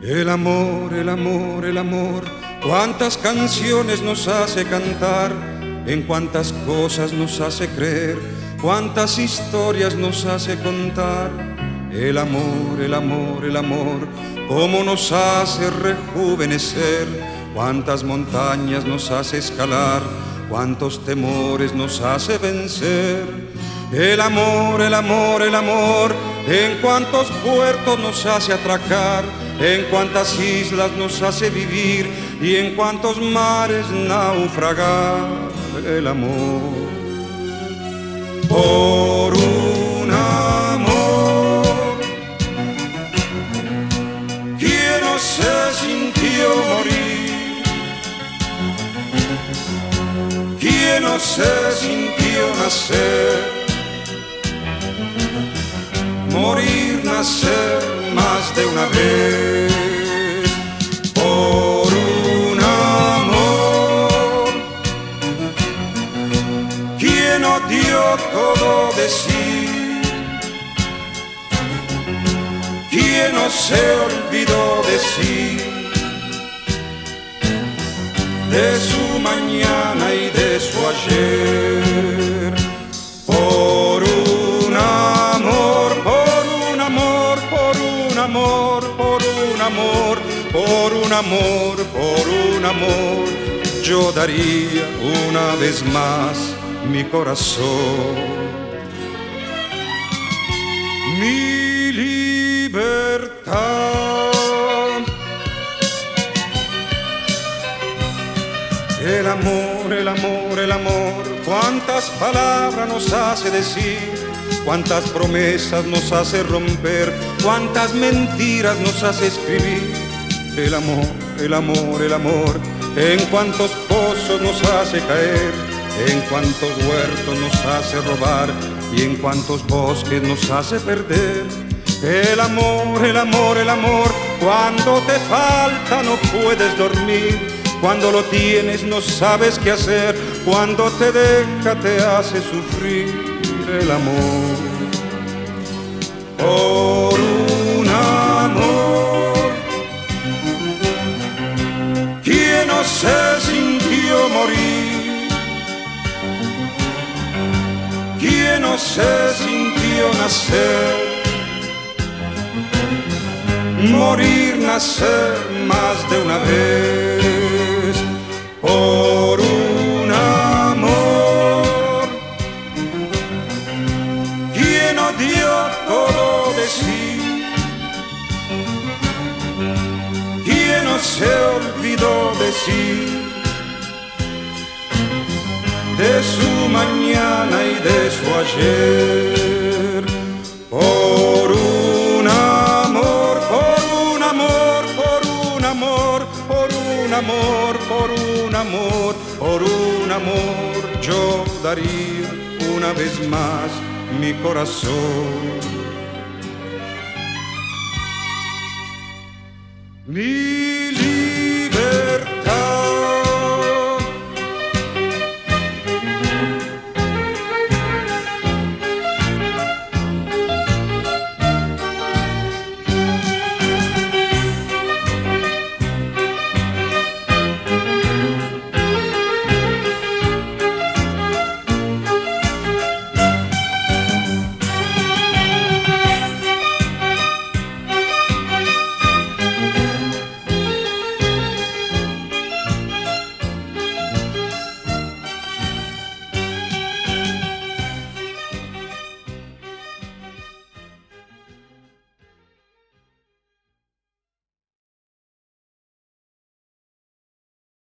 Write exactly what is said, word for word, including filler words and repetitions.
El amor, el amor, el amor, cuántas canciones nos hace cantar, en cuántas cosas nos hace creer, cuántas historias nos hace contar. El amor, el amor, el amor, cómo nos hace rejuvenecer, cuántas montañas nos hace escalar, cuántos temores nos hace vencer. El amor, el amor, el amor, en cuántos puertos nos hace atracar, en cuántas islas nos hace vivir y en cuántos mares naufragar. El amor, por un amor, ¿quién no se sintió morir? ¿Quién no se sintió nacer? Morir, nacer más de una vez por un amor. ¿Quién no dio todo de sí? ¿Quién no se olvidó de sí? De su mañana y de su ayer. Por un amor, por un amor, por un amor, por un amor, por un amor, por un amor, yo daría una vez más mi corazón, mi libertad. El amor, el amor, el amor, cuántas palabras nos hace decir, cuántas promesas nos hace romper, cuántas mentiras nos hace escribir. El amor, el amor, el amor, en cuántos pozos nos hace caer, en cuántos huertos nos hace robar y en cuántos bosques nos hace perder. El amor, el amor, el amor, cuando te falta no puedes dormir, cuando lo tienes no sabes qué hacer, cuando te deja te hace sufrir. El amor, por un amor, ¿quién no se sintió morir? ¿Quién no se sintió nacer? Morir, nacer más de una vez por un amor. ¿Quién no dio todo de sí? ¿Quién no se olvidó de sí? De su mañana y de su ayer. Por un amor, por un amor, por un amor, por un amor, por un amor, por un amor, yo daría una vez más mi corazón. Mi